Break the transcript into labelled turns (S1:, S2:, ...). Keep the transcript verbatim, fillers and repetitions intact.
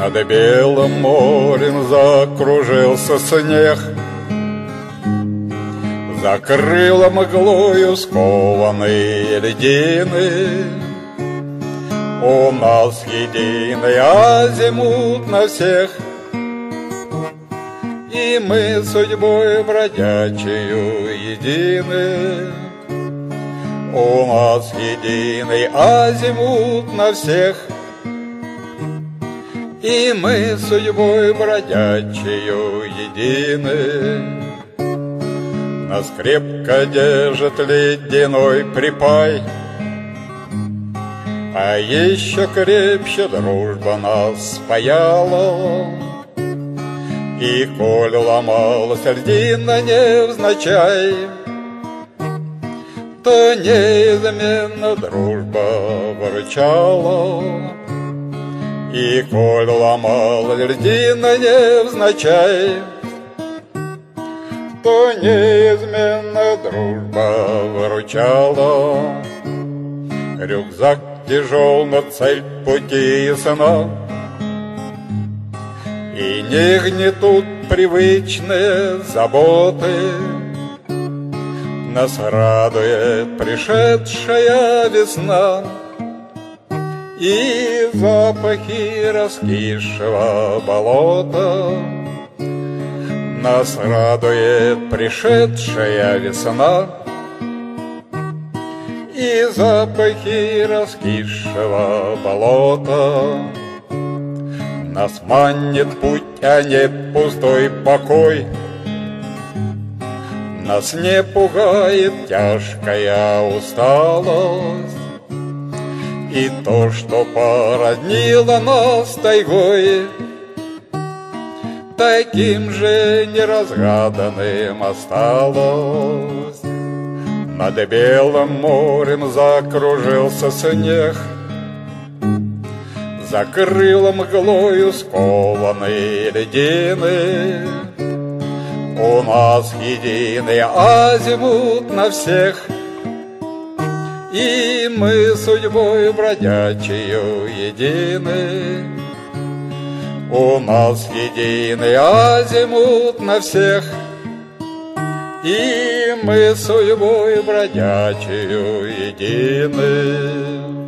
S1: Над белым морем закружился снег, закрыла мглою скованные льдины. У нас единый азимут на всех, и мы судьбой бродячею едины. У нас единый азимут на всех, и мы судьбой бродячею едины. Нас крепко держит ледяной припай, а еще крепче дружба нас спаяла. И коль ломалась льдина невзначай, то неизменно дружба выручала. И коль ломалась льдина невзначай, то неизменно дружба выручала. Рюкзак тяжел, но цель пути ясна, и не гнетут привычные заботы. Нас радует пришедшая весна и запахи раскисшего болота. Нас радует пришедшая весна и запахи раскисшего болота. Нас манит путь, а не пустой покой. Нас не пугает тяжкая усталость, и то, что породнило нас тайгой, таким же неразгаданным осталось. Над белым морем закружился снег, закрыла мглою скованные льдины. У нас единый азимут на всех, и мы судьбой бродячею едины. У нас единый азимут на всех, и мы судьбой бродячею едины.